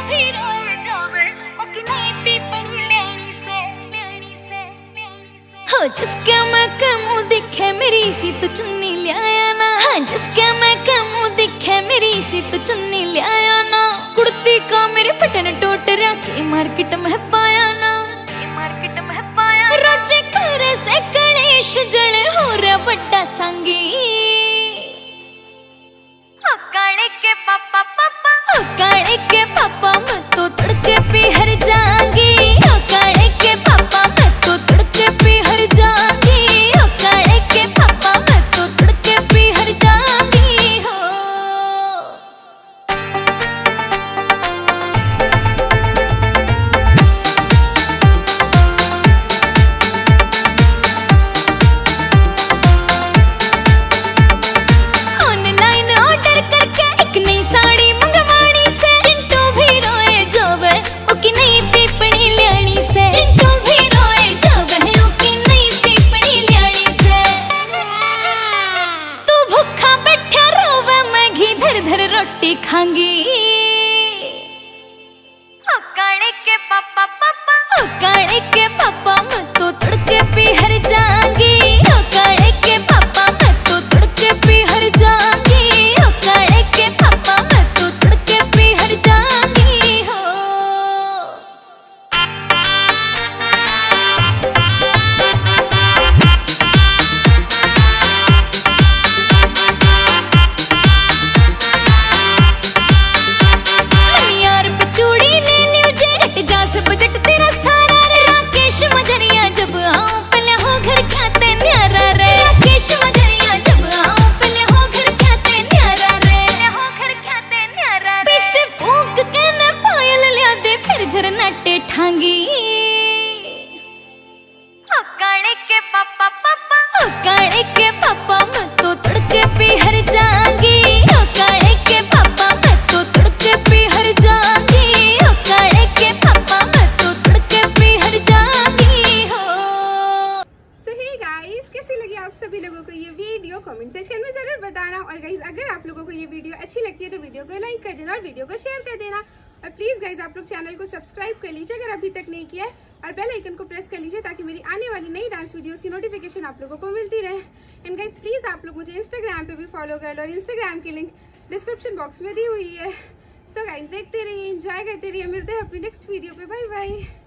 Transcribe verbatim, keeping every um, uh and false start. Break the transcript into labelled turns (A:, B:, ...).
A: भी रोए जावे ओ कि नहीं पीपनी लेनी से लेनी से लेनी से। हो जिसके मैं के मुंह दिखे मेरी सी तो चुन्नी ले आया ना। हाँ जिसके मैं के मुंह दिखे मेरी सी तो चुन्नी ले आया ना। कुर्ती का मेरे बटन टूट रहा के मार्केट में पाया ना। मार्केट में पाया रोजे करे से गणेश जड़े हो रहा बड़ा संगी। काले के पापा पापा काले के पापा मैं तो तड़के पे हर जाऊंगी। काले के पापा मैं तो तड़के पे हर जाऊंगी। काले के पापा मैं तो तड़के पे हर जाऊंगी हो। रोटी खांगी काले के पापा पापा काले के पापा मैं तो तड़के पे हर जाऊंगी। काले के पापा मैं तो तड़के पे हर जाऊंगी। काले के पापा मैं तो तड़के पे हर जाऊंगी हो। बजट तेरा सारा रे राकेश मजरिया जब आऊं पहले हो घर खाते न्यारा रे। राकेश मजरिया जब आऊं पहले हो घर खाते न्यारा रे। हो घर खाते न्यारा रे पीसे फूंक के न पायल लिया दे फिर झरनाटे ठांगी। काले के पापा पापा काले के पापा मैं तो तड़के पे हर जाऊंगी। काले के पापा मैं तो तड़के पे हर जाऊंगी। काले के पापा मैं तो तड़के पे हर जाऊंगी हो।
B: So hey guys, कैसी लगी आप सभी लोगों को ये वीडियो कमेंट सेक्शन में जरूर बताना। और गाइज अगर आप लोगों को ये वीडियो अच्छी लगती है तो वीडियो को लाइक कर देना और वीडियो को शेयर कर देना। और प्लीज गाइज आप लोग चैनल को सब्सक्राइब कर लीजिए अगर अभी तक नहीं किया है, और बेल आइकन को प्रेस कर लीजिए ताकि मेरी आने वाली नई डांस वीडियोस की नोटिफिकेशन आप लोगों को मिलती रहे। एंड गाइज प्लीज आप लोग मुझे इंस्टाग्राम पे भी फॉलो कर लो और इंस्टाग्राम की लिंक डिस्क्रिप्शन बॉक्स में दी हुई है। सो गाइज देखते रहिए, एंजॉय करते रहिए। मिलते हैं अपनी नेक्स्ट वीडियो पे। Bye bye.